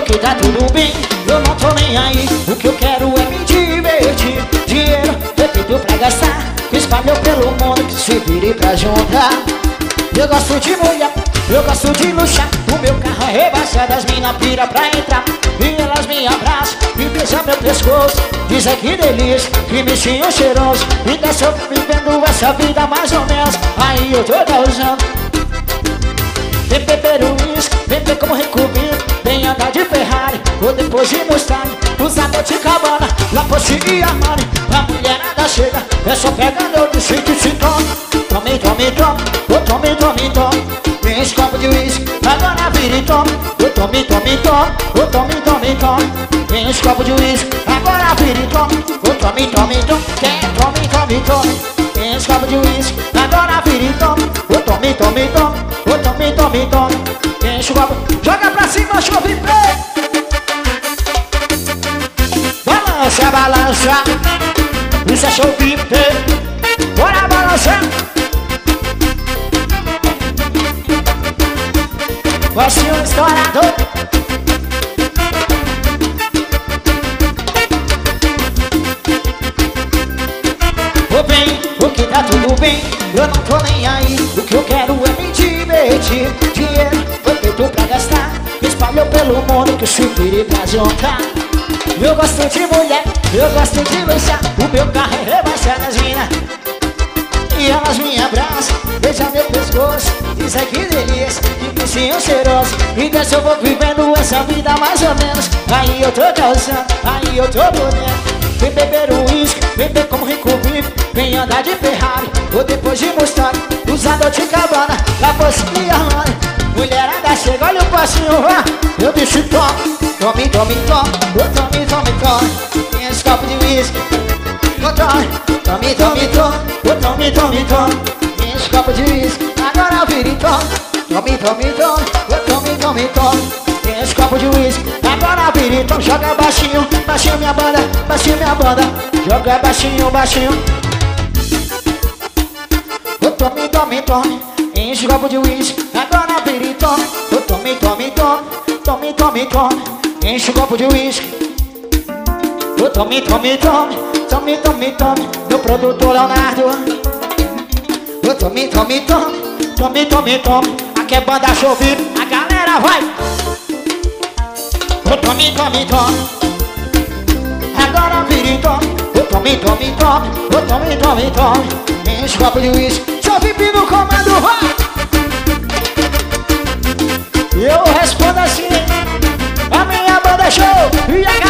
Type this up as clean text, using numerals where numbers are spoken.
porque tá tudo bem, eu não tô nem aí. O que eu quero é me divertir. Dinheiro eu tenho pra gastar, espalhou pelo mundo que se vire pra juntar. Eu gosto de mulher, eu gosto de luxar. O meu carro é rebaixado, as mina pira pra entrar. E elas me abraçam, me beijam meu pescoço. Dizem que delícia, que bichinho cheiroso. E dessa eu vivendo essa vida mais ou menos. Aí eu tô causando. Vem beber uísque, vem ver como recobrir. Vem andar de Ferrari, ou depois de Mustang. Usar Boticabana, La Porsche e Armani. A mulherada chega, é só pegando eu de jeito e se toma. Tome, tome, tome, oh tome, tome, tome. Vem esse copo de uísque, agora vira e tome. Oh tome, tome, tome, oh tome, tome, tome. Vem esse copo de uísque, agora vira e tome. Oh tome, tome, tome, quer tome, tome, tome. Vem esse copo de uísque, agora vira e tome. Oh tome, tome, tome, oh tome, tome, tome. Vem esse copo, joga pra cima, chove pé. Balança, balança, isso é show VIP. Bora balançar. Gostinho estourador. Ô bem, o que tá tudo bem, eu não tô nem aí. O que eu quero é me divertir. Dinheiro foi feito pra gastar, espalhou pelo mundo que se vire pra juntar. Eu gosto de mulher, eu gosto de luxar. O meu carro é rebaixado nas minas. E elas me abraçam, beijam meu pescoço. Dizem que delícia, que bichinho cheiroso. E dessa eu vou vivendo essa vida mais ou menos. Aí eu tô causando, aí eu tô podendo. Vem beber uísque, vem ver como rico vive. Vem andar de Ferrari, ou depois de Mustang. Usar Boticabana, La Porsche e Armani. Mulherada chega, olha o passinho, vá. Eu bicho tome, tome, tome, tome. Oh tome, tome, tome. Tem esse copo de uísque, oh tome, tome, tome, tome. Oh tome, tome, tome. Tem esse copo de uísque, agora vira e tome. Tome, tome, tome. Oh tome, tome, tome. Tem esse copo de uísque, agora vira e tome. Joga baixinho, baixinho minha banda, baixinho minha banda. Joga baixinho, baixinho. Oh tome, tome, tome. Enche o copo de uísque, agora vira e tome. Oh tome, tome, tome. Tome, tome, tome. Enche o copo de uísque. Oh tome, tome, tome. Tome, tome, tome. Meu produtor Leonardo. Oh tome, tome, tome. Tome, tome, tome. Aqui é banda show VIP, a galera vai. Oh tome, tome, tome. Agora vira e tome. Oh tome, tome, tome. Oh tome, tome, tome. Enche o copo de uísque. Show VIP no comando, vai. E eu respondo assim: a minha banda é show e a